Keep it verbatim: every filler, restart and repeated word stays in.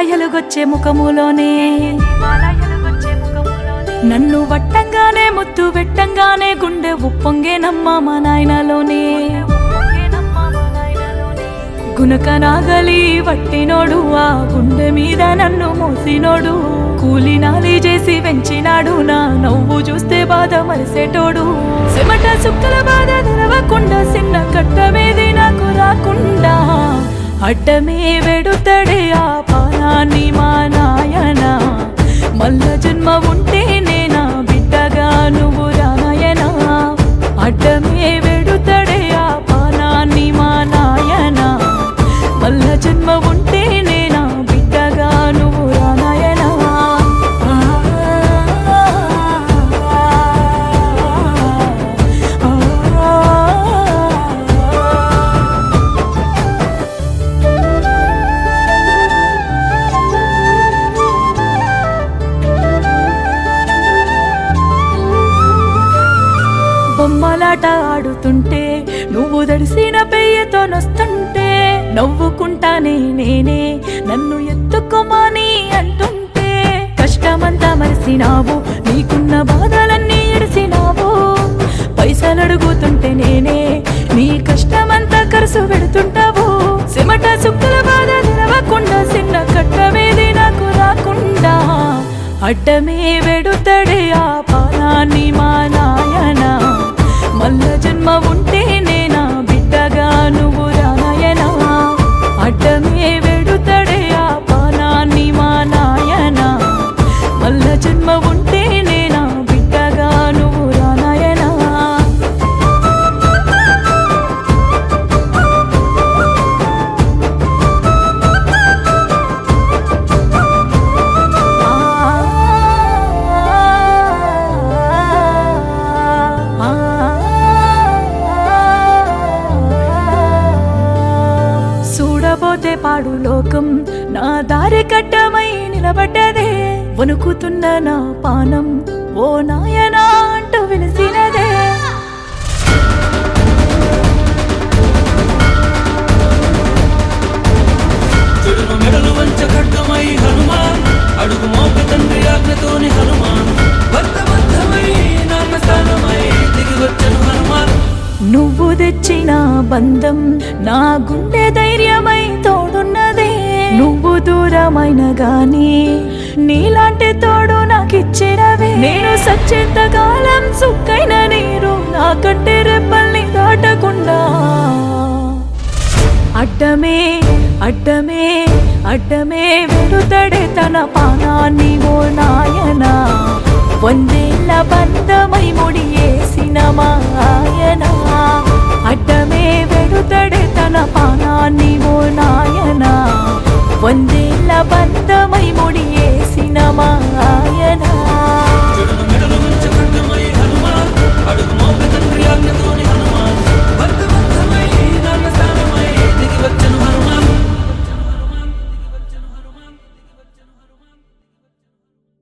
ఎలుగొచ్చే ముఖములోనే నన్ను వట్టంగానే ముద్దు వెట్టంగానే గుండె ఉప్పొంగేనమ్మ మా నాయనలోనే గునక నాగలి వట్టినోడు ఆ గుండె మీద నన్ను మోసినోడు కూలి నాలి చేసి వెంచినాడు నా నవ్వు చూస్తే బాధ మరిసేటోడు చెమట సుక్కల బాధ తెరవకుండా చిన్న కట్టమేది నాకు రాకుండా అడ్డమే వెడుతడే ఆ పానాన్ని మా నాయన మల్ల జన్మ ఉంటే నేనా బిడ్డగా నువ్వు రాయనా అడ్డమే వెడుతడే ఆ పానాన్ని మా నాయన మల్ల జన్మ ఉంటే నేనా బిడ్డగా నువ్వు రాయనా బొమ్మలాట ఆడుతుంటే నువ్వు దడిసిన పెయ్యతో నొస్తుంటే నవ్వుకుంటానే నేనే నన్ను ఎత్తుకోమని అంటుంటే కష్టమంతా మరిసినావు నీకున్న బాధలన్నీ ఎడిసినావు పైసలు అడుగుతుంటే నేనే నీ కష్టమంతా ఖర్చు పెడుతుంటావు చెమట సుక్కల బాధ తెరవకుండా చిన్న కట్టమేది నాకు రాకుండా అడ్డమే వెడుతడే ఆ పానాన్ని మా నాయన మల్ల జన్మ ఉంటే నేనా బిడ్డగా నువ్వు రాయనా అడ్డమే వెడుతడే ఆ పానాన్ని మా నాయన మల్ల జన్మ ఉంటే నేనా బిడ్డగా నువ్వు రాయనా చూడబోతే పాడు లోకం నా దారి కట్టమై నిలబడ్డదే వణుకుతున్న నా పానం ఓ నాయనా అంటూ విలిసినదే మెడలు వంచ ఖడ్గమై హనుమాన్ అడుగు మోపి తండ్రి ఆజ్ఞతోని హనుమాన్ బద్ధబద్ధమై నాన్న స్థానమై దిగి వచ్చను హనుమాన్ నువ్వు తెచ్చిన బంధం నా గుండె ధైర్యమై తోడున్నదే నువ్వు దూరమైన గాని నీలాంటి తోడు నాకిచ్చినవే నేను సచ్చేంత కాలం సుక్కైన నీరు నా కంటే రెప్పల్ని దాటకుండా అడ్డమే అడ్డమే అడ్డమే వెడుతడే తన పానాన్ని ఓ నాయన వందేళ్ల బంధమై ముడియేసిన మా ఆయన అడ్డమే వెడుతడే తన పానాన్ని ఓ నాయన వందేళ్ల బంధమై ముడియేసిన మా ఆయన